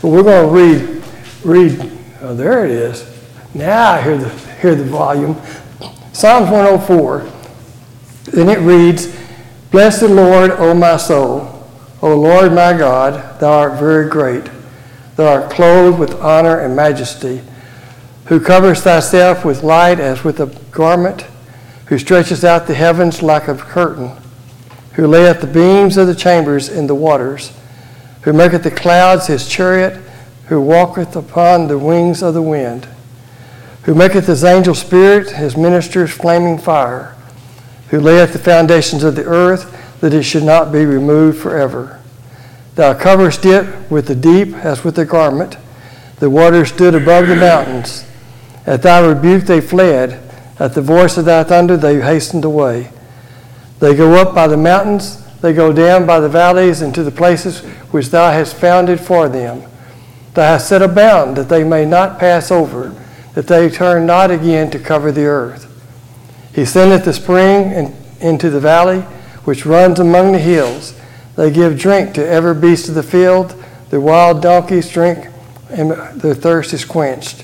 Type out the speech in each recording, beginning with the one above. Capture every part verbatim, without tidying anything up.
But we're going to read, read, oh, there it is. Now I hear the, hear the volume. Psalms one oh four, and it reads, Bless the Lord, O my soul. O Lord my God, thou art very great. Thou art clothed with honor and majesty, who covers thyself with light as with a garment, who stretches out the heavens like a curtain, who layeth the beams of the chambers in the waters, who maketh the clouds his chariot, who walketh upon the wings of the wind, who maketh his angel spirit, his ministers flaming fire, who layeth the foundations of the earth, that it should not be removed forever. Thou coverest it with the deep as with a garment. The waters stood above the mountains. At thy rebuke they fled. At the voice of thy thunder they hastened away. They go up by the mountains. They go down by the valleys into the places which thou hast founded for them. Thou hast set a bound that they may not pass over, that they turn not again to cover the earth. He sendeth the spring in, into the valley, which runs among the hills. They give drink to every beast of the field. The wild donkeys drink, and their thirst is quenched.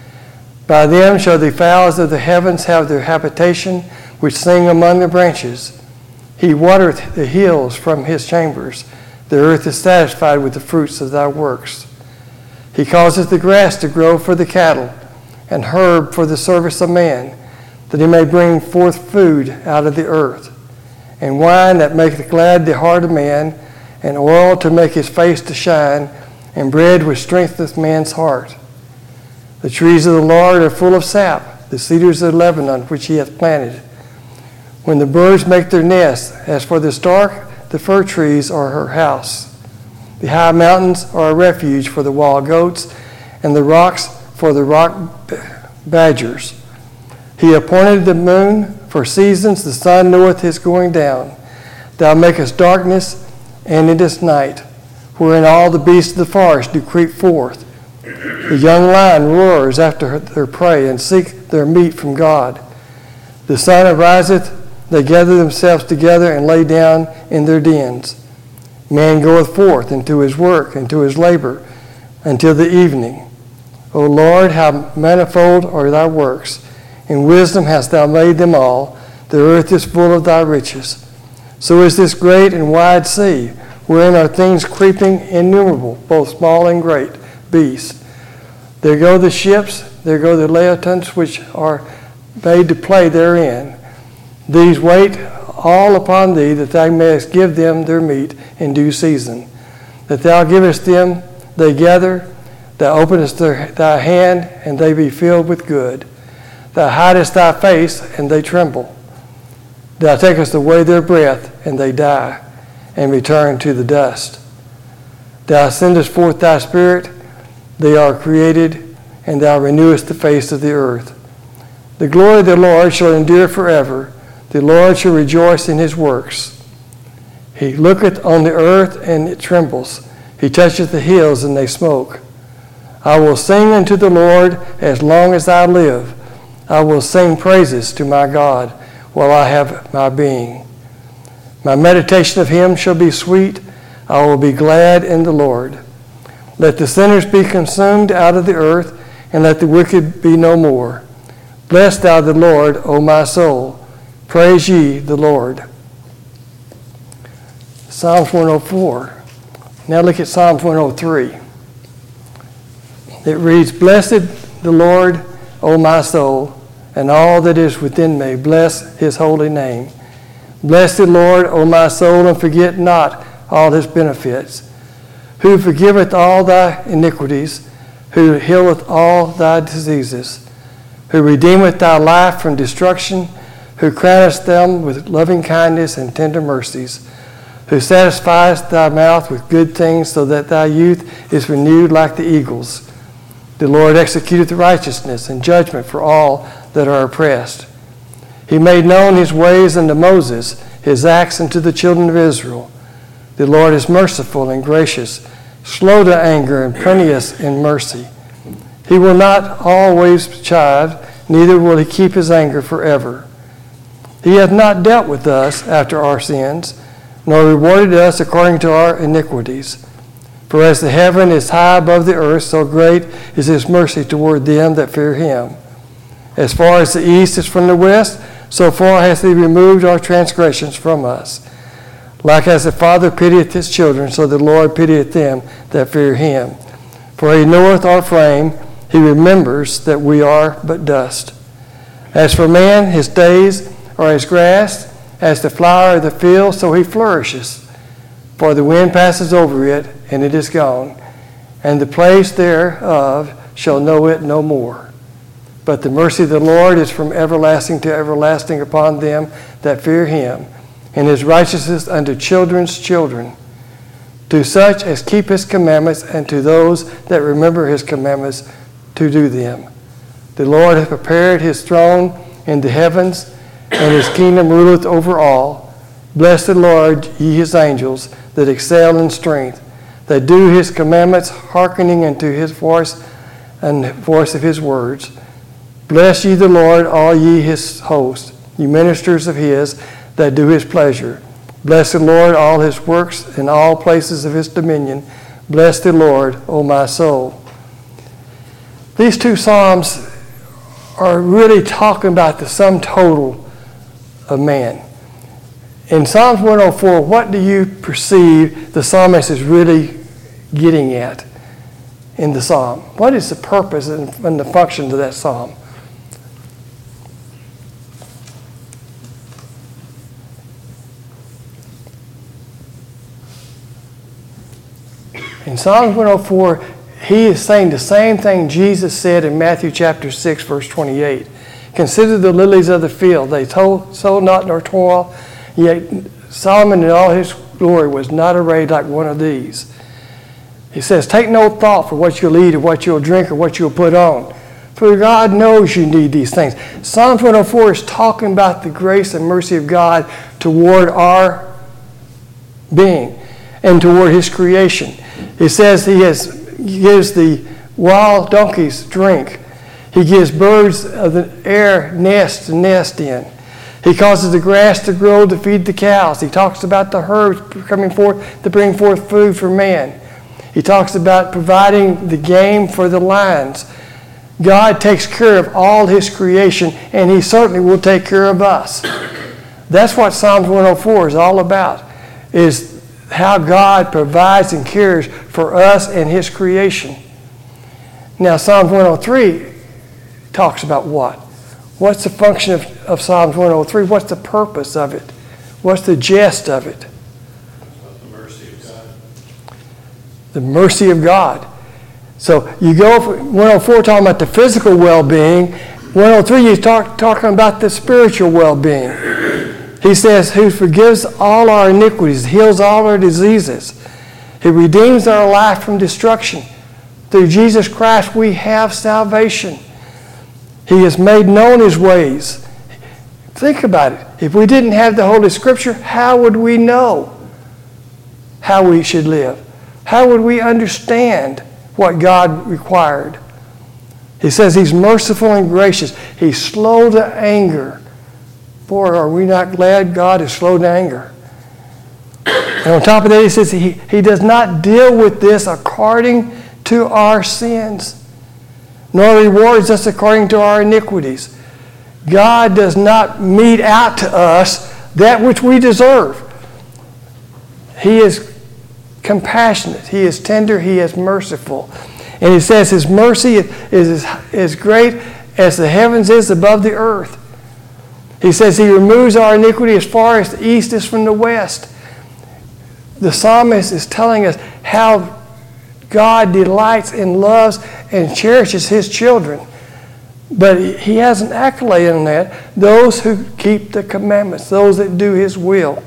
By them shall the fowls of the heavens have their habitation, which sing among the branches. He watereth the hills from his chambers. The earth is satisfied with the fruits of thy works. He causeth the grass to grow for the cattle, and herb for the service of man, that he may bring forth food out of the earth, and wine that maketh glad the heart of man, and oil to make his face to shine, and bread which strengtheneth man's heart. The trees of the Lord are full of sap, the cedars of Lebanon which he hath planted. When the birds make their nests, as for the stark, the fir trees are her house. The high mountains are a refuge for the wild goats, and the rocks for the rock badgers. He appointed the moon for seasons, the sun knoweth his going down. Thou makest darkness, and it is night, wherein all the beasts of the forest do creep forth. The young lion roars after their prey, and seek their meat from God. The sun ariseth, they gather themselves together, and lay down in their dens. Man goeth forth into his work, into his labor, until the evening. O Lord, how manifold are thy works! In wisdom hast thou made them all. The earth is full of thy riches. So is this great and wide sea, wherein are things creeping innumerable, both small and great beasts. There go the ships, there go the leviathans which are made to play therein. These wait all upon thee, that thou mayest give them their meat in due season. That thou givest them, they gather. Thou openest their, thy hand, and they be filled with good. Thou hidest thy face, and they tremble. Thou takest away their breath, and they die, and return to the dust. Thou sendest forth thy spirit, they are created, and thou renewest the face of the earth. The glory of the Lord shall endure forever. The Lord shall rejoice in his works. He looketh on the earth, and it trembles. He toucheth the hills, and they smoke. I will sing unto the Lord as long as I live. I will sing praises to my God while I have my being. My meditation of him shall be sweet. I will be glad in the Lord. Let the sinners be consumed out of the earth, and let the wicked be no more. Bless thou the Lord, O my soul. Praise ye the Lord. Psalms one oh four. Now look at Psalms one oh three. It reads, Blessed the Lord, O my soul, and all that is within me. Bless his holy name. Bless the Lord, O my soul, and forget not all his benefits, who forgiveth all thy iniquities, who healeth all thy diseases, who redeemeth thy life from destruction, who crownest them with loving kindness and tender mercies, who satisfiest thy mouth with good things, so that thy youth is renewed like the eagles. The Lord executeth righteousness and judgment for all that are oppressed. He made known his ways unto Moses, his acts unto the children of Israel. The Lord is merciful and gracious, slow to anger and plenteous in mercy. He will not always chide, neither will he keep his anger forever. He hath not dealt with us after our sins, nor rewarded us according to our iniquities. For as the heaven is high above the earth, so great is his mercy toward them that fear him. As far as the east is from the west, so far hath he removed our transgressions from us. Like as the Father pitieth his children, so the Lord pitieth them that fear him. For he knoweth our frame, he remembers that we are but dust. As for man, his days are as grass, as the flower of the field, so he flourishes. For the wind passes over it, and it is gone, and the place thereof shall know it no more. But the mercy of the Lord is from everlasting to everlasting upon them that fear him, and his righteousness unto children's children, to such as keep his commandments, and to those that remember his commandments to do them. The Lord hath prepared his throne in the heavens, and his kingdom ruleth over all. Bless the Lord, ye his angels, that excel in strength, that do his commandments, hearkening unto his voice and voice of his words. Bless ye the Lord, all ye his hosts, ye ministers of his, that do his pleasure. Bless the Lord, all his works, in all places of his dominion. Bless the Lord, O my soul. These two psalms are really talking about the sum total of man. In Psalms one oh four, what do you perceive the psalmist is really getting at in the psalm? What is the purpose and the function of that psalm? In Psalms one oh four, he is saying the same thing Jesus said in Matthew chapter six, verse twenty-eight. Consider the lilies of the field. They sow not nor toil, yet Solomon in all his glory was not arrayed like one of these. He says, take no thought for what you'll eat or what you'll drink or what you'll put on. For God knows you need these things. Psalms one oh four is talking about the grace and mercy of God toward our being and toward his creation. It says he has He gives the wild donkeys drink. He gives birds of the air nests to nest in. He causes the grass to grow to feed the cows. He talks about the herbs coming forth to bring forth food for man. He talks about providing the game for the lions. God takes care of all his creation, and he certainly will take care of us. That's what Psalms one oh four is all about, is how God provides and cares for us and his creation. Now, Psalms one oh three talks about what? What's the function of, of Psalms one oh three? What's the purpose of it? What's the gist of it? The mercy of God. The mercy of God. So you go from one oh four talking about the physical well-being. one oh three he's talk, talking about the spiritual well-being. He says, who forgives all our iniquities, heals all our diseases. He redeems our life from destruction. Through Jesus Christ we have salvation. He has made known his ways. Think about it. If we didn't have the Holy Scripture, how would we know how we should live? How would we understand what God required? He says he's merciful and gracious. He's slow to anger. Boy, are we not glad God is slow to anger. And on top of that, he says he, he does not deal with this according to our sins, nor rewards us according to our iniquities. God does not mete out to us that which we deserve. He is compassionate. He is tender. He is merciful. And he says his mercy is as great as the heavens is above the earth. He says he removes our iniquity as far as the east is from the west. The psalmist is telling us how God delights and loves and cherishes his children. But he has an accolade on that. Those who keep the commandments, those that do his will.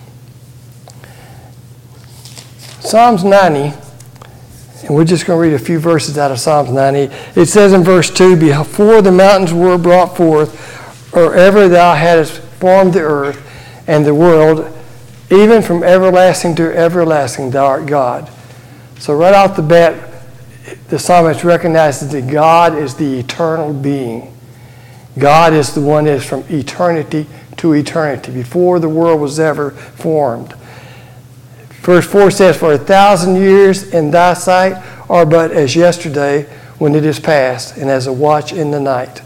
Psalms ninety, and we're just going to read a few verses out of Psalms ninety. It says in verse two, before the mountains were brought forth, or ever thou hadst formed the earth and the world, even from everlasting to everlasting thou art God. So right off the bat, the psalmist recognizes that God is the eternal being. God is the one that is from eternity to eternity, before the world was ever formed. Verse four says, for a thousand years in thy sight are but as yesterday when it is past, and as a watch in the night.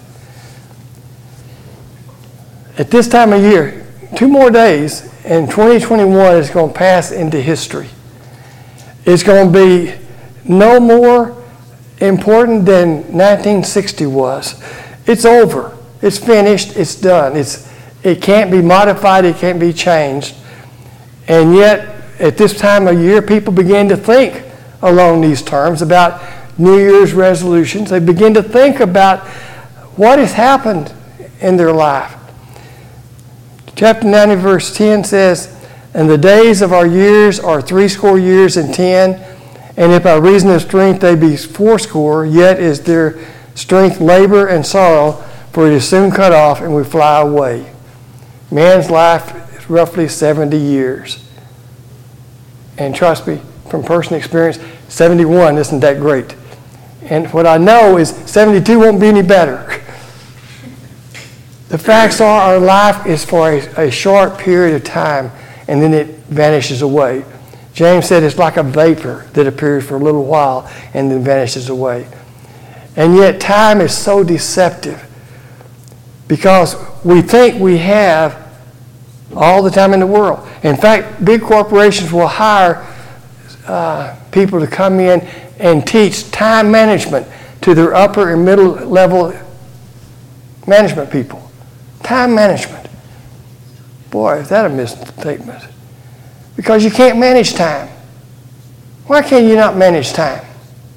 At this time of year, two more days, and twenty twenty-one is going to pass into history. It's going to be no more important than nineteen sixty was. It's over. It's finished. It's done. It's, it can't be modified. It can't be changed. And yet, at this time of year, people begin to think along these terms about New Year's resolutions. They begin to think about what has happened in their life. Chapter ninety, verse ten says, and the days of our years are threescore years and ten, and if by reason of strength they be fourscore, yet is their strength labor and sorrow, for it is soon cut off, and we fly away. Man's life is roughly seventy years. And trust me, from personal experience, seventy-one isn't that great. And what I know is seventy-two won't be any better. The facts are our life is for a, a short period of time, and then it vanishes away. James said it's like a vapor that appears for a little while and then vanishes away. And yet time is so deceptive because we think we have all the time in the world. In fact, big corporations will hire uh, people to come in and teach time management to their upper and middle level management people. Time management. Boy, is that a misstatement. Because you can't manage time. Why can you not manage time?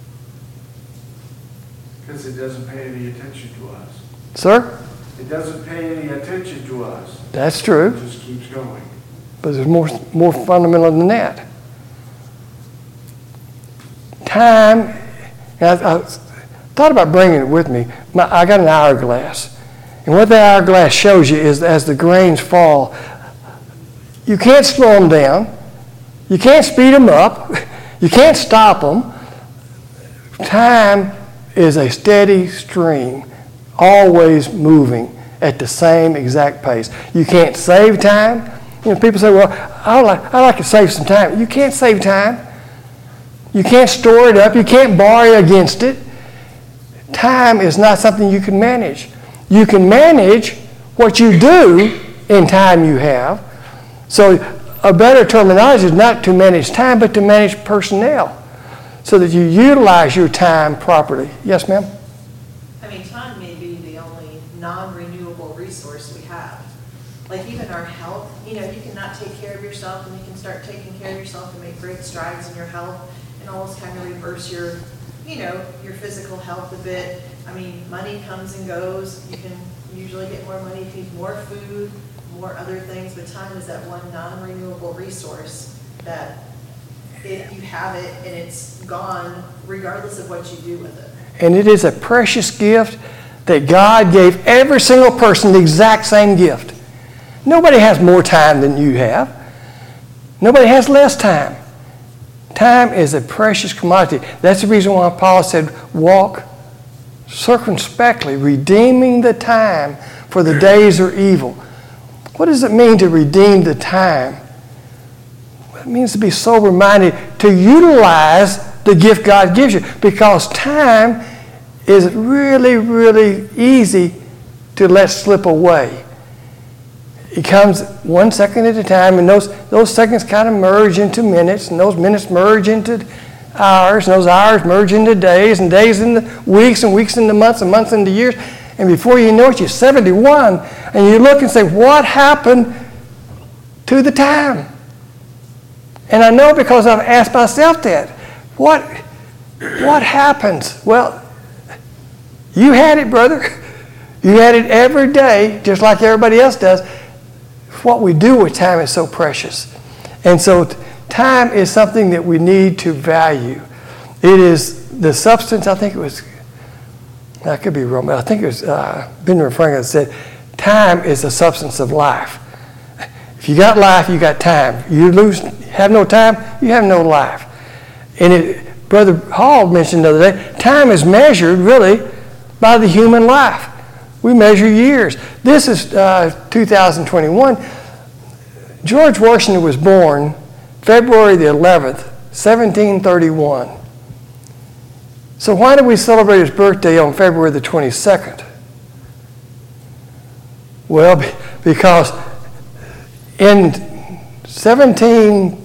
Because it doesn't pay any attention to us. Sir? It doesn't pay any attention to us. That's true. It just keeps going. But there's more, more fundamental than that. Time, and I, I thought about bringing it with me. My, I got an hourglass. And what that hourglass shows you is as the grains fall, you can't slow them down. You can't speed them up. You can't stop them. Time is a steady stream, always moving at the same exact pace. You can't save time. You know, people say, well, I like, I like to save some time. You can't save time. You can't store it up. You can't borrow against it. Time is not something you can manage. You can manage what you do in time you have. So a better terminology is not to manage time, but to manage personnel so that you utilize your time properly. Yes, ma'am? I mean, time may be the only non-renewable resource we have. Like even our health, you know, you cannot take care of yourself and you can start taking care of yourself and make great strides in your health and almost kind of reverse your, you know, your physical health a bit. I mean, money comes and goes. You can usually get more money if you eat more food, more other things, but time is that one non-renewable resource that if you have it and it's gone, regardless of what you do with it. And it is a precious gift that God gave every single person the exact same gift. Nobody has more time than you have. Nobody has less time. Time is a precious commodity. That's the reason why Paul said, walk circumspectly, redeeming the time, for the days are evil. What does it mean to redeem the time? It means to be sober-minded, to utilize the gift God gives you, because time is really, really easy to let slip away. It comes one second at a time, and those, those seconds kind of merge into minutes, and those minutes merge into hours, and those hours merge into days, and days into weeks, and weeks into months, and months into years. And before you know it, you're seventy-one, and you look and say, what happened to the time? And I know because I've asked myself that. What, what happens? Well, you had it, brother. You had it every day, just like everybody else does. What we do with time is so precious. And so time is something that we need to value. It is the substance, I think it was, I could be wrong, but I think it was uh, Benjamin Franklin that said, time is the substance of life. If you got life, you got time. You lose, have no time, you have no life. And it, Brother Hall mentioned the other day, time is measured really by the human life. We measure years. This is uh, two thousand twenty-one. George Washington was born February the eleventh, seventeen thirty-one. So why do we celebrate his birthday on February the twenty-second? Well, because in seventeen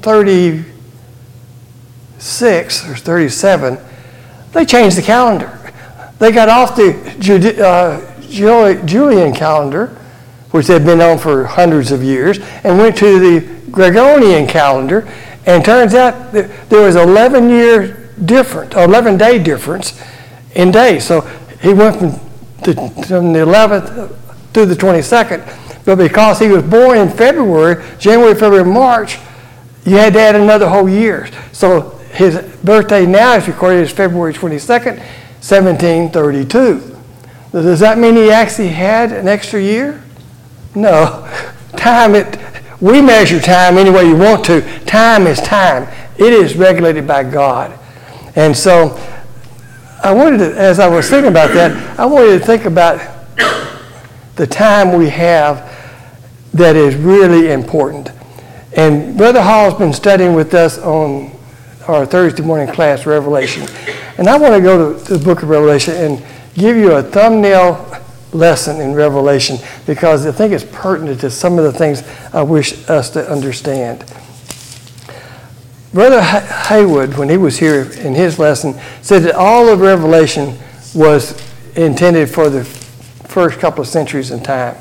thirty-six or thirty-seven, they changed the calendar. They got off the Jude- uh, Julian calendar, which had been on for hundreds of years, and went to the Gregorian calendar. And turns out that there was eleven year difference, eleven day difference in days. So he went from the, from the eleventh to the twenty-second. But because he was born in February, January, February, March, you had to add another whole year. So his birthday now is recorded as February twenty-second, seventeen thirty-two. Does that mean he actually had an extra year? No. Time, it, we measure time any way you want to. Time is time. It is regulated by God. And so I wanted to, as I was thinking about that, I wanted to think about the time we have that is really important. And Brother Hall's been studying with us on our Thursday morning class, Revelation. And I want to go to the book of Revelation and give you a thumbnail lesson in Revelation because I think it's pertinent to some of the things I wish us to understand. Brother Haywood, when he was here in his lesson, said that all of Revelation was intended for the first couple of centuries in time.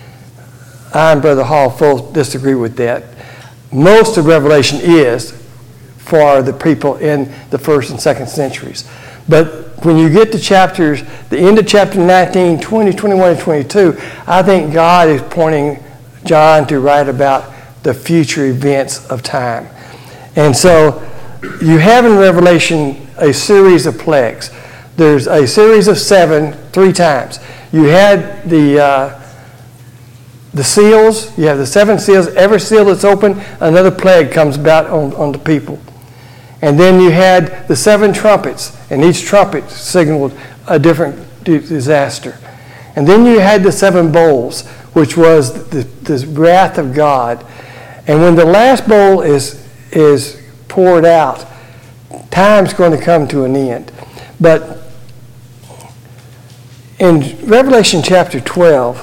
I and Brother Hall full disagree with that. Most of Revelation is for the people in the first and second centuries. But when you get to chapters, the end of chapter nineteen, twenty, twenty-one, and twenty-two, I think God is pointing John to write about the future events of time. And so you have in Revelation a series of plagues. There's a series of seven, three times. You had the uh, the seals, you have the seven seals. Every seal that's open, another plague comes about on, on the people. And then you had the seven trumpets, and each trumpet signaled a different disaster. And then you had the seven bowls, which was the, the wrath of God. And when the last bowl is, is poured out, time's going to come to an end. But in Revelation chapter twelve,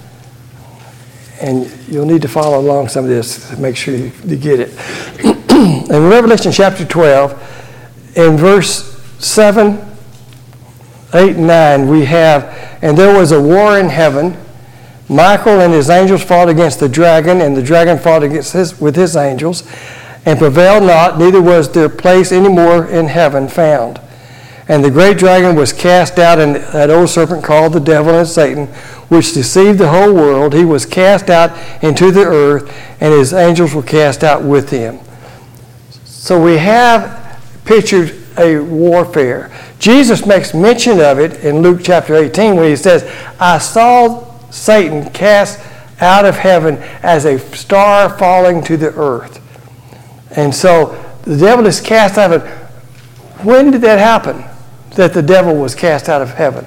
and you'll need to follow along some of this to make sure you, you get it. In Revelation chapter twelve, in verse seven, eight, and nine, we have, and there was a war in heaven. Michael and his angels fought against the dragon, and the dragon fought against his, with his angels, and prevailed not, neither was their place any more in heaven found. And the great dragon was cast out, and that old serpent called the devil and Satan, which deceived the whole world. He was cast out into the earth, and his angels were cast out with him. So we have pictured a warfare. Jesus makes mention of it in Luke chapter eighteen when he says, I saw Satan cast out of heaven as a star falling to the earth. And so the devil is cast out of it. When did that happen, that the devil was cast out of heaven?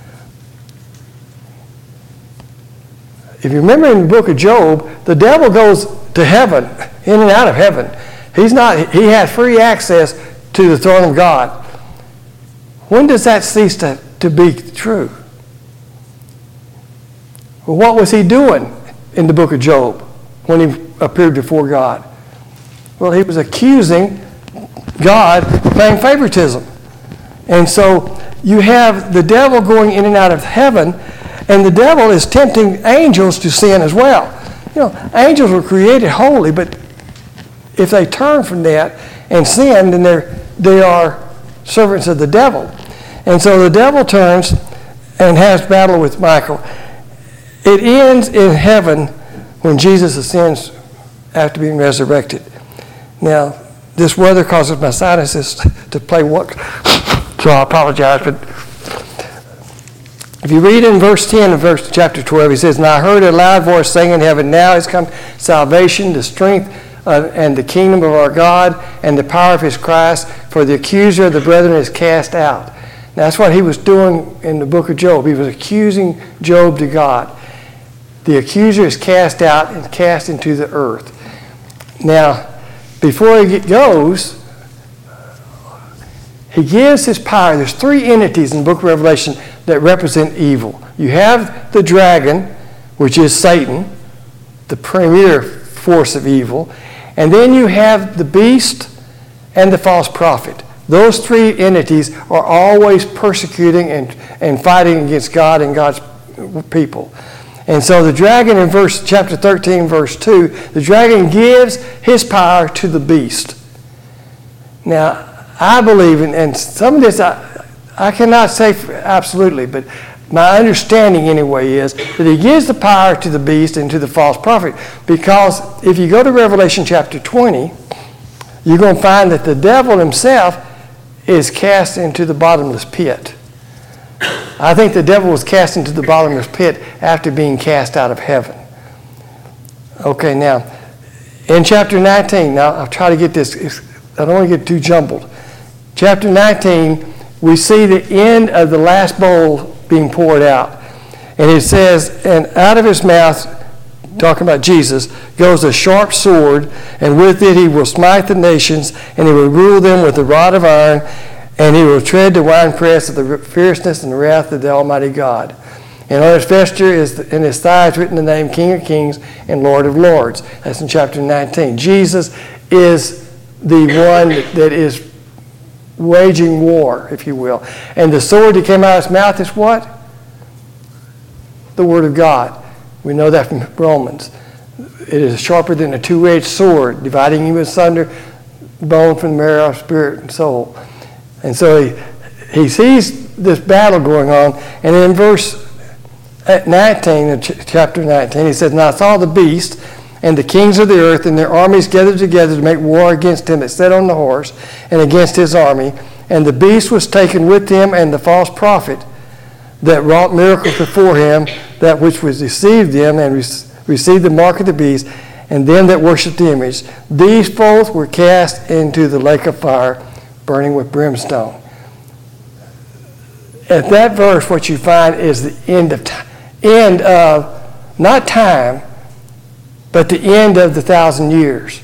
If you remember in the book of Job, the devil goes to heaven, in and out of heaven. He's not, he has free access to the throne of God. When does that cease to, to be true? Well, what was he doing in the book of Job when he appeared before God? Well, he was accusing God of playing favoritism. And so you have the devil going in and out of heaven, and the devil is tempting angels to sin as well. You know, angels were created holy, but if they turn from that and sin, then they're, they are servants of the devil. And so the devil turns and has battle with Michael. It ends in heaven when Jesus ascends after being resurrected. Now, this weather causes my sinuses to play what, so I apologize. But if you read in verse ten of verse chapter twelve, he says, And I heard a loud voice saying in heaven, Now is come salvation, the strength uh, and the kingdom of our God, and the power of his Christ, for the accuser of the brethren is cast out. Now, that's what he was doing in the book of Job. He was accusing Job to God. The accuser is cast out and cast into the earth. Now, before he goes, he gives his power. There's three entities in the book of Revelation that represent evil. You have the dragon, which is Satan, the premier force of evil. And then you have the beast and the false prophet. Those three entities are always persecuting and, and fighting against God and God's people. And so the dragon in verse chapter thirteen, verse two, the dragon gives his power to the beast. Now, I believe, in, and some of this I, I cannot say absolutely, but my understanding anyway is that he gives the power to the beast and to the false prophet, because if you go to Revelation chapter twenty, you're going to find that the devil himself is cast into the bottomless pit. I think the devil was cast into the bottomless pit after being cast out of heaven. Okay, now, in chapter nineteen, now I'll try to get this, I don't want to get too jumbled. Chapter nineteen, we see the end of the last bowl being poured out. And it says, and out of his mouth, talking about Jesus, goes a sharp sword, and with it he will smite the nations, and he will rule them with a rod of iron, and he will tread the winepress of the fierceness and the wrath of the Almighty God. And on his vesture is in his thighs written the name King of Kings and Lord of Lords. That's in chapter nineteen. Jesus is the one that is waging war, if you will. And the sword that came out of his mouth is what? The Word of God. We know that from Romans. It is sharper than a two-edged sword, dividing you asunder, bone from the marrow, spirit and soul. And so he, he sees this battle going on, and in verse nineteen, in chapter nineteen, he says, "Now I saw the beast and the kings of the earth and their armies gathered together to make war against him that sat on the horse and against his army. And the beast was taken with him, and the false prophet that wrought miracles before him, that which was deceived them and re- received the mark of the beast, and them that worshipped the image. These both were cast into the lake of fire, burning with brimstone." At that verse, what you find is the end of time, end of not time, but the end of the thousand years.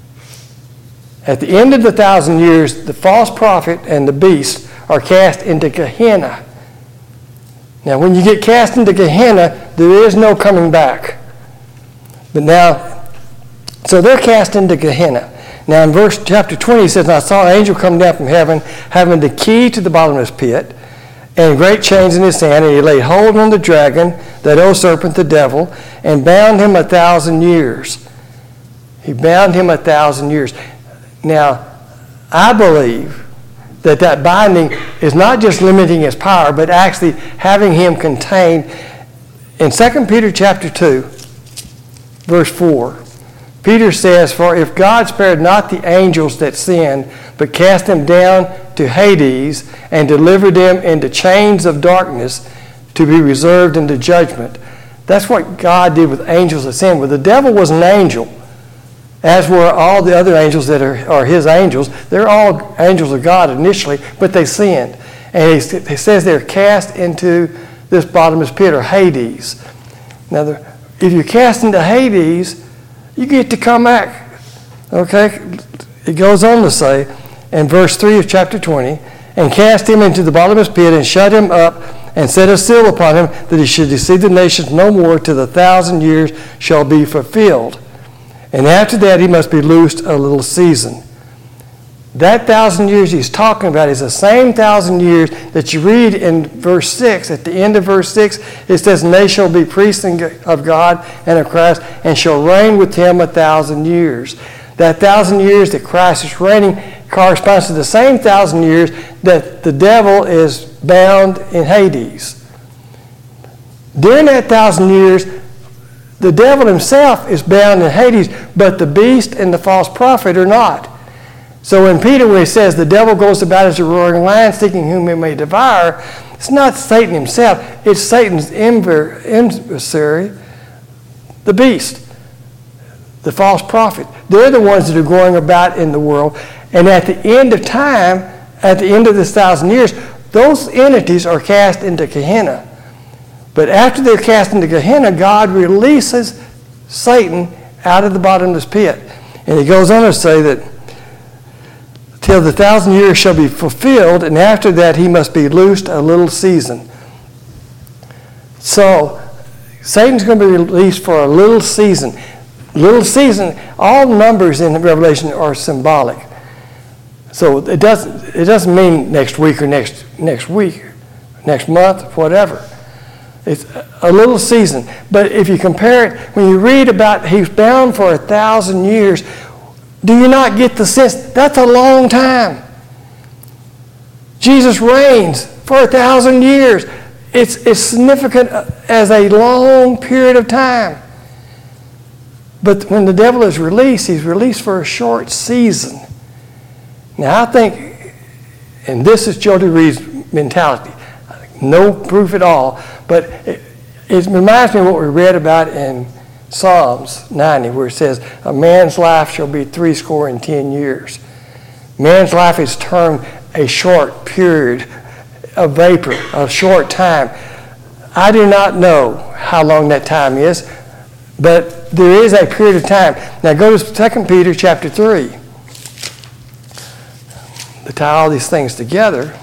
At the end of the thousand years, the false prophet and the beast are cast into Gehenna. Now, when you get cast into Gehenna, there is no coming back. But now, so they're cast into Gehenna. Now, in verse chapter twenty, it says, "And I saw an angel come down from heaven, having the key to the bottomless pit, and great chains in his hand, and he laid hold on the dragon, that old serpent, the devil, and bound him a thousand years." He bound him a thousand years. Now, I believe that that binding is not just limiting his power, but actually having him contained. In Second Peter chapter two, verse four, Peter says, "For if God spared not the angels that sinned, but cast them down to Hades, and delivered them into chains of darkness to be reserved unto judgment." That's what God did with angels that sinned. Well, the devil was an angel, as were all the other angels that are, are his angels. They're all angels of God initially, but they sinned. And he, he says they're cast into this bottomless pit, or Hades. Now, the, if you're cast into Hades, you get to come back. Okay? It goes on to say, in verse three of chapter twenty, "And cast him into the bottomless pit, and shut him up, and set a seal upon him, that he should deceive the nations no more, till the thousand years shall be fulfilled. And after that he must be loosed a little season." That thousand years he's talking about is the same thousand years that you read in verse six. At the end of verse six, it says, "And they shall be priests of God and of Christ, and shall reign with him a thousand years." That thousand years that Christ is reigning corresponds to the same thousand years that the devil is bound in Hades. During that thousand years, the devil himself is bound in Hades, but the beast and the false prophet are not. So in Peter, when he says the devil goes about as a roaring lion, seeking whom he may devour, it's not Satan himself. It's Satan's adversary, the beast, the false prophet. They're the ones that are going about in the world. And at the end of time, at the end of this thousand years, those entities are cast into Gehenna. But after they're cast into Gehenna, God releases Satan out of the bottomless pit. And he goes on to say that till the thousand years shall be fulfilled, and after that he must be loosed a little season. So, Satan's going to be released for a little season. Little season, all numbers in Revelation are symbolic. So it doesn't, it doesn't mean next week or next, next week, next month, whatever. It's a little season. But if you compare it, when you read about he's bound for a thousand years, do you not get the sense that's a long time? Jesus reigns for a thousand years. It's, it's significant as a long period of time. But when the devil is released, he's released for a short season. Now I think, and this is Jody Reed's mentality, no proof at all, but it, it reminds me of what we read about in Psalms ninety, where it says, a man's life shall be three score and ten years. Man's life is termed a short period of vapor, a short time. I do not know how long that time is, but there is a period of time. Now go to Second Peter chapter three. To tie all these things together.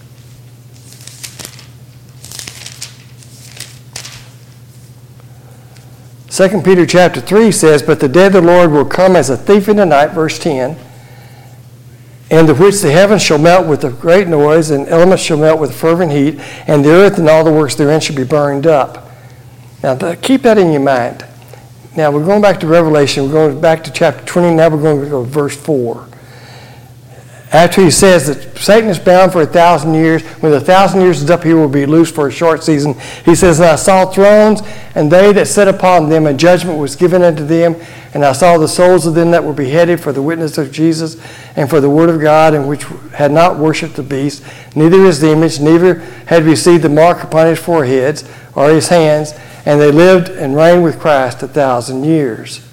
Second Peter chapter three says, but the day of the Lord will come as a thief in the night, verse ten, in the which the heavens shall melt with a great noise, and elements shall melt with fervent heat, and the earth and all the works therein shall be burned up. Now keep that in your mind. Now we're going back to Revelation. We're going back to chapter twenty. Now we're going to go to verse four. After he says that Satan is bound for a thousand years, when the thousand years is up, he will be loosed for a short season. He says, and I saw thrones, and they that sat upon them, and judgment was given unto them. And I saw the souls of them that were beheaded for the witness of Jesus and for the word of God, and which had not worshipped the beast, neither his image, neither had received the mark upon his foreheads or his hands, and they lived and reigned with Christ a thousand years.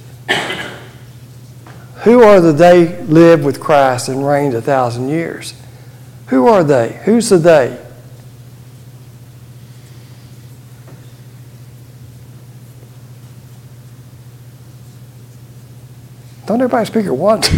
Who are the they lived with Christ and reigned a thousand years? Who are they? Who's the they? Don't everybody speak at once?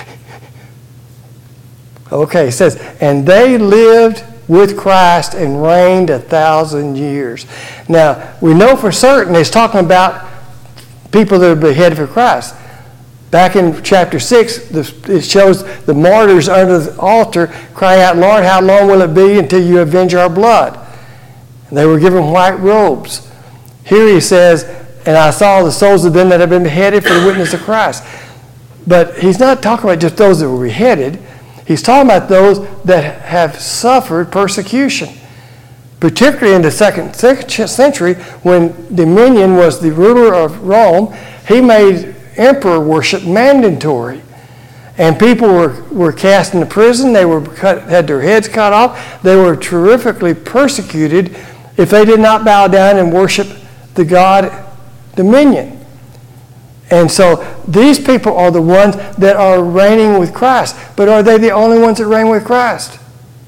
Okay, it says, and they lived with Christ and reigned a thousand years. Now, we know for certain it's talking about people that are beheaded for Christ. Back in chapter six, it shows the martyrs under the altar crying out, Lord, how long will it be until you avenge our blood? And they were given white robes. Here he says, and I saw the souls of them that have been beheaded for the witness of Christ. But he's not talking about just those that were beheaded. He's talking about those that have suffered persecution. Particularly in the second century, when Domitian was the ruler of Rome, he made emperor worship mandatory. And people were, were cast into prison. They were cut, had their heads cut off. They were terrifically persecuted if they did not bow down and worship the god Domitian. And so these people are the ones that are reigning with Christ. But are they the only ones that reign with Christ?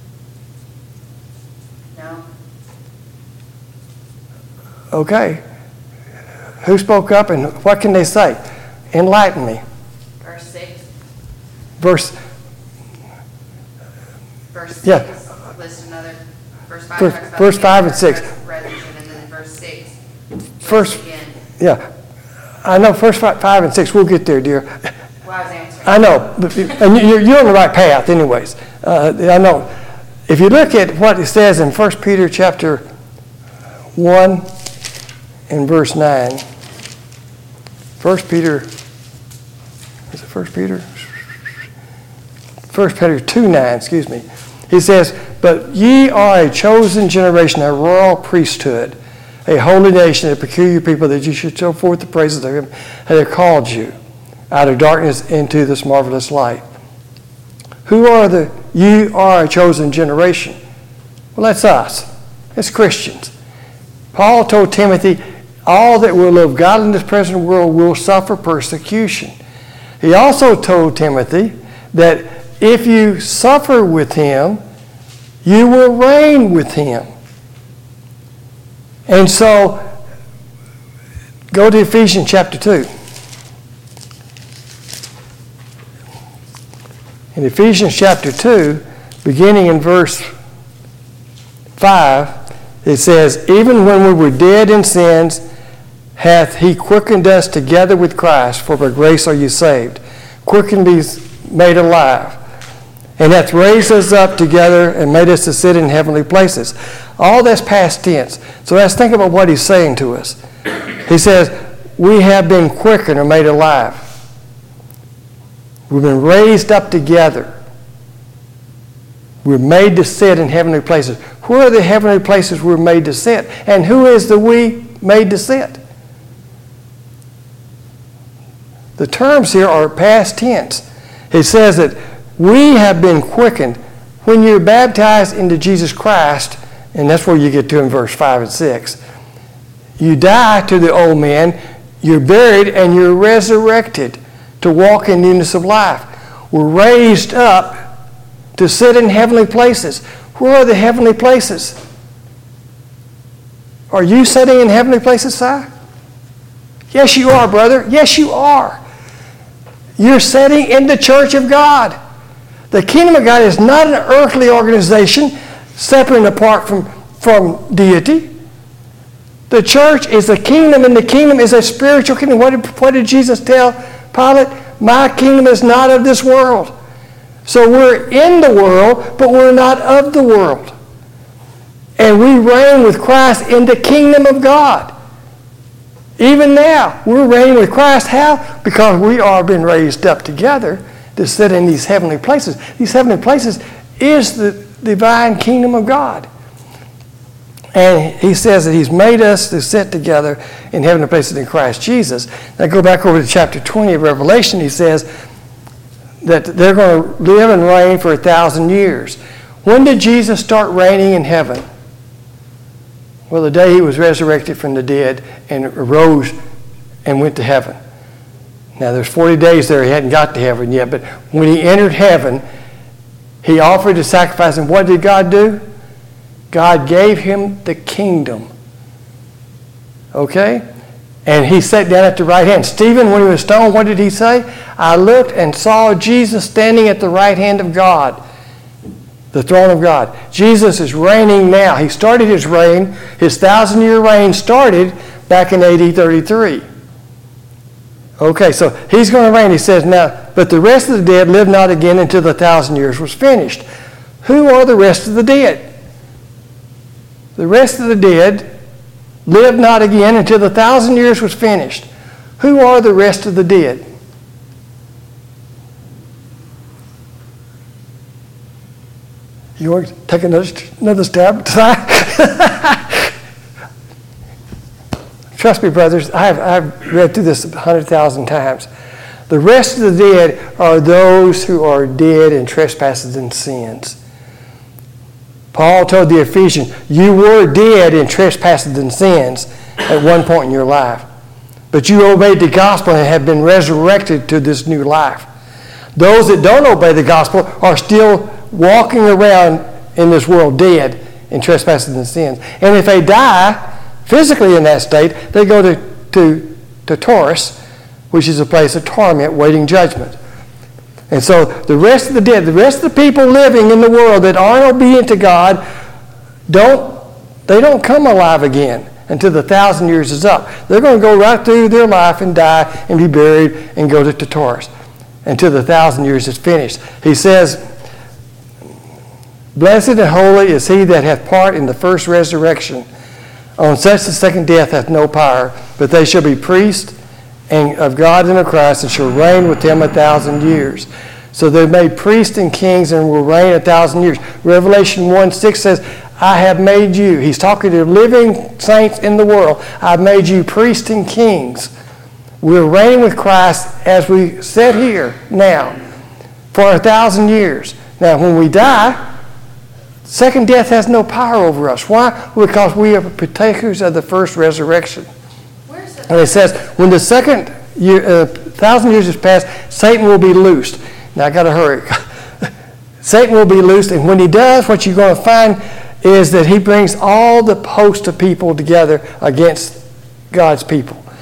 No. Okay. Who spoke up and what can they say? Enlighten me. Verse six. Verse. Verse six Yeah. lists another. Verse five. Verse- talks about verse the five and six. resurrection, and then verse six. First- lists again. Yeah. I know first five, five and six. We'll get there, dear. Well, I was answering. I know, but, and you're, you're on the right path anyways. Uh, I know. If you look at what it says in First Peter chapter one and verse nine. First Peter, is it First Peter? First Peter two nine, excuse me. He says, but ye are a chosen generation, a royal priesthood, a holy nation, a peculiar people, that you should show forth the praises of him that have called you out of darkness into this marvelous light. Who are the, you are a chosen generation? Well, that's us. It's Christians. Paul told Timothy, all that will live godly in this present world will suffer persecution. He also told Timothy that if you suffer with him, you will reign with him. And so, go to Ephesians chapter two. In Ephesians chapter two, beginning in verse five, it says, even when we were dead in sins, hath he quickened us together with Christ, for by grace are you saved. Quickened means made alive. And hath raised us up together and made us to sit in heavenly places. All that's past tense. So let's think about what he's saying to us. He says, we have been quickened or made alive. We've been raised up together. We're made to sit in heavenly places. Where are the heavenly places we're made to sit? And who is the we made to sit? The terms here are past tense. It says that we have been quickened. When you're baptized into Jesus Christ, and that's where you get to in verse five and six, you die to the old man, you're buried, and you're resurrected to walk in newness of life. We're raised up to sit in heavenly places. Where are the heavenly places? Are you sitting in heavenly places, Si? Yes, you are, brother. Yes, you are. You're sitting in the church of God. The kingdom of God is not an earthly organization separate and apart from, from deity. The church is a kingdom, and the kingdom is a spiritual kingdom. What did, what did Jesus tell Pilate? My kingdom is not of this world. So we're in the world, but we're not of the world. And we reign with Christ in the kingdom of God. Even now, we're reigning with Christ. How? Because we are being raised up together to sit in these heavenly places. These heavenly places is the divine kingdom of God. And he says that he's made us to sit together in heavenly places in Christ Jesus. Now go back over to chapter twenty of Revelation. He says that they're going to live and reign for a thousand years. When did Jesus start reigning in heaven? Well, the day he was resurrected from the dead and arose and went to heaven. Now, there's forty days there. He hadn't got to heaven yet. But when he entered heaven, he offered a sacrifice. And what did God do? God gave him the kingdom. Okay? And he sat down at the right hand. Stephen, when he was stoned, what did he say? I looked and saw Jesus standing at the right hand of God, the throne of God. Jesus is reigning now. He started his reign. His thousand-year reign started back in A D thirty-three. Okay, so he's going to reign. He says, now, but the rest of the dead live not again until the thousand years was finished. Who are the rest of the dead? The rest of the dead live not again until the thousand years was finished. Who are the rest of the dead? You want to take another, another stab? Trust me, brothers, I've, I've read through this a hundred thousand times. The rest of the dead are those who are dead in trespasses and sins. Paul told the Ephesians, you were dead in trespasses and sins at one point in your life. But you obeyed the gospel and have been resurrected to this new life. Those that don't obey the gospel are still walking around in this world dead in trespasses and sins. And if they die physically in that state, they go to, to, to Taurus, which is a place of torment waiting judgment. And so the rest of the dead, the rest of the people living in the world that aren't obedient to God, don't, they don't come alive again until the thousand years is up. They're going to go right through their life and die and be buried and go to, to Taurus until the thousand years is finished. He says, blessed and holy is he that hath part in the first resurrection. On such the second death hath no power, but they shall be priests and of God and of Christ, and shall reign with him a thousand years. So they're made priests and kings and will reign a thousand years. Revelation one six says, I have made you. He's talking to living saints in the world. I've made you priests and kings. We're reigning with Christ as we sit here now for a thousand years. Now, when we die, second death has no power over us. Why? Because we are partakers of the first resurrection. Where's the And it says, when the second year, uh, thousand years is passed, Satan will be loosed. Now, I got to hurry. Satan will be loosed, and when he does, what you're going to find is that he brings all the host of people together against God's people.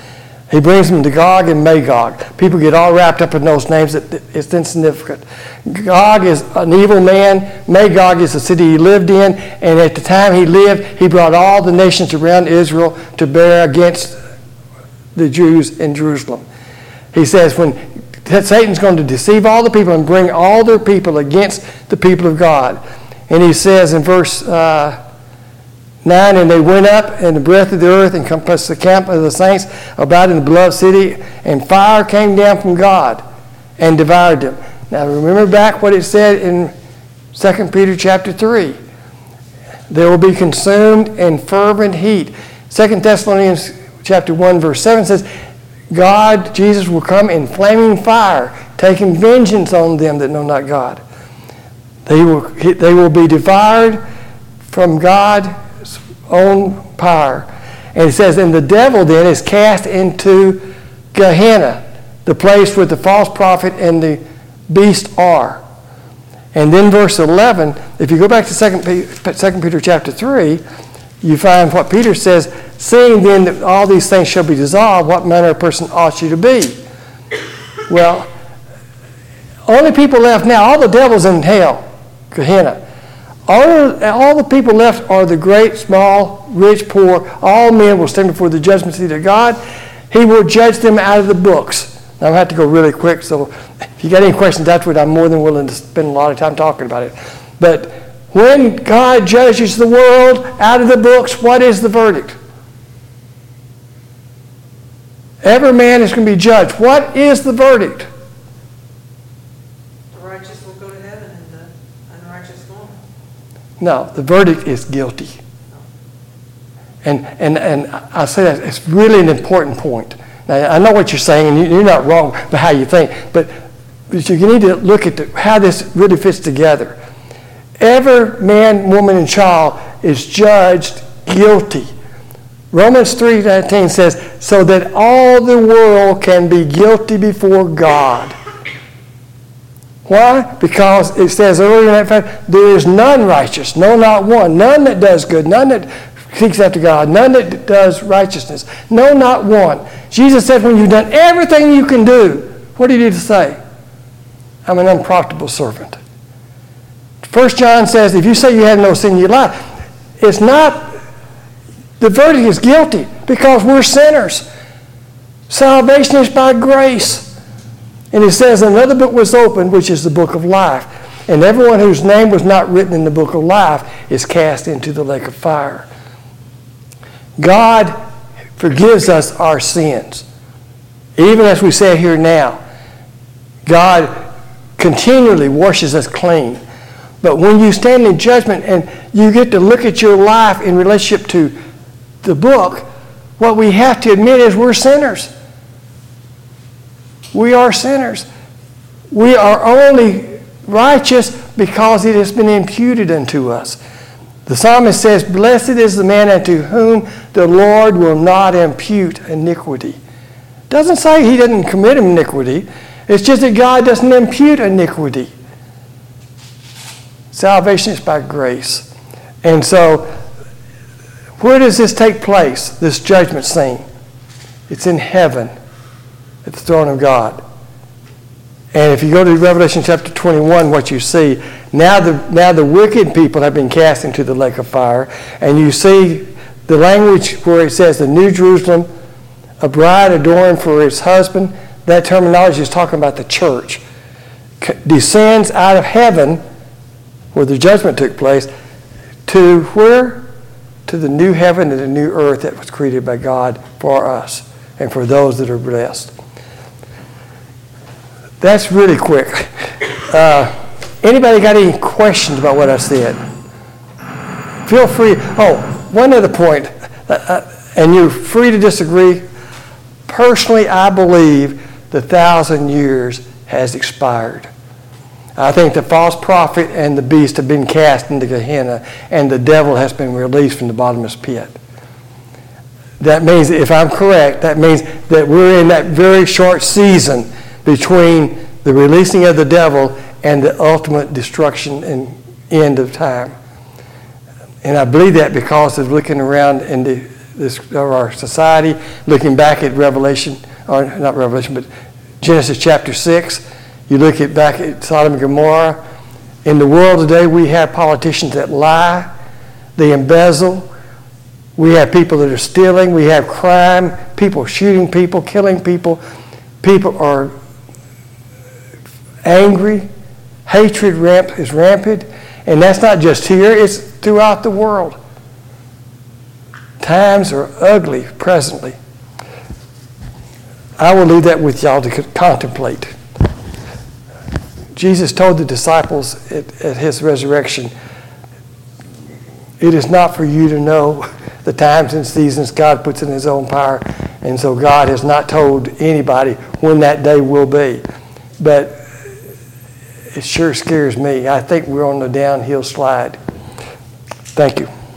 He brings them to Gog and Magog. People get all wrapped up in those names that it's insignificant. Gog is an evil man. Magog is the city he lived in. And at the time he lived, he brought all the nations around Israel to bear against the Jews in Jerusalem. He says when Satan's going to deceive all the people and bring all their people against the people of God. And he says in verse uh, nine, and they went up in the breadth of the earth and compassed the camp of the saints about in the beloved city, and fire came down from God and devoured them. Now remember back what it said in Second Peter chapter three. They will be consumed in fervent heat. Second Thessalonians chapter one verse seven says, God, Jesus, will come in flaming fire, taking vengeance on them that know not God. They will, they will be devoured from God's own power. And it says, and the devil then is cast into Gehenna, the place where the false prophet and the beast are. And then verse eleven, if you go back to Second Peter chapter three, you find what Peter says, seeing then that all these things shall be dissolved, what manner of person ought you to be? Well, only people left now, all the devils in hell, Gehenna. All, all the people left are the great, small, rich, poor. All men will stand before the judgment seat of God. He will judge them out of the books. Now, I have to go really quick, so if you got any questions afterward, I'm more than willing to spend a lot of time talking about it. But when God judges the world out of the books, what is the verdict? Every man is going to be judged. What is the verdict? The righteous will go to heaven and the unrighteous won't. No, the verdict is guilty. And, and, and I say that it's really an important point. Now, I know what you're saying, and you're not wrong by how you think, but, but you need to look at the, how this really fits together. Every man, woman, and child is judged guilty. Romans three nineteen says, so that all the world can be guilty before God. Why? Because it says earlier in that fact, there is none righteous, no, not one. None that does good, none that seeks after God, none that does righteousness. No, not one. Jesus said, when you've done everything you can do, what did he say? I'm an unprofitable servant. First John says, if you say you have no sin, you lie. It's not, the verdict is guilty because we're sinners. Salvation is by grace. And it says another book was opened, which is the book of life. And everyone whose name was not written in the book of life is cast into the lake of fire. God forgives us our sins. Even as we say here now, God continually washes us clean. But when you stand in judgment and you get to look at your life in relationship to the book, what we have to admit is we're sinners. We are sinners. We are only righteous because it has been imputed unto us. The psalmist says, blessed is the man unto whom the Lord will not impute iniquity. It doesn't say he doesn't commit iniquity. It's just that God doesn't impute iniquity. Salvation is by grace. And so, where does this take place, this judgment scene? It's in heaven, at the throne of God. And if you go to Revelation chapter twenty-one, what you see, now the, now the wicked people have been cast into the lake of fire, and you see the language where it says the New Jerusalem, a bride adorned for its husband. That terminology is talking about the church. Descends out of heaven, where the judgment took place, to where? To the new heaven and the new earth that was created by God for us and for those that are blessed. That's really quick. Uh, anybody got any questions about what I said? Feel free. Oh, one other point, uh, and you're free to disagree. Personally, I believe the thousand years has expired. I think the false prophet and the beast have been cast into Gehenna, and the devil has been released from the bottomless pit. That means, if I'm correct, that means that we're in that very short season between the releasing of the devil and the ultimate destruction and end of time. And I believe that because of looking around in the this, of our society, looking back at Revelation, or not Revelation, but Genesis chapter six. You look at back at Sodom and Gomorrah. In the world today, we have politicians that lie, they embezzle. We have people that are stealing. We have crime, people shooting people, killing people. People are angry. Hatred ramp is rampant. And that's not just here, it's throughout the world. Times are ugly presently. I will leave that with y'all to contemplate. Jesus told the disciples at, at his resurrection, it is not for you to know the times and seasons God puts in his own power. And so God has not told anybody when that day will be. But it sure scares me. I think we're on the downhill slide. Thank you.